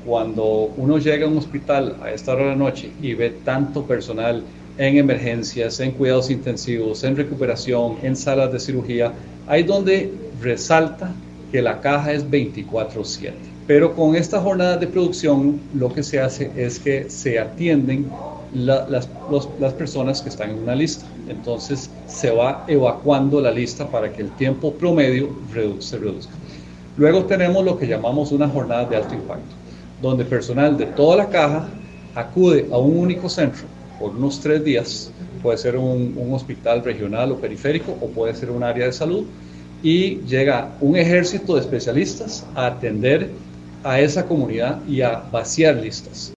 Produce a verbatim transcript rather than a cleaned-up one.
cuando uno llega a un hospital a esta hora de la noche y ve tanto personal en emergencias, en cuidados intensivos, en recuperación, en salas de cirugía, ahí donde resalta que la caja es veinticuatro siete. Pero con esta jornada de producción lo que se hace es que se atienden la, las, los, las personas que están en una lista. Entonces se va evacuando la lista para que el tiempo promedio redu se reduzca. Luego tenemos lo que llamamos una jornada de alto impacto, donde personal de toda la caja acude a un único centro por unos tres días, puede ser un, un hospital regional o periférico o puede ser un área de salud, y llega un ejército de especialistas a atender a esa comunidad y a vaciar listas.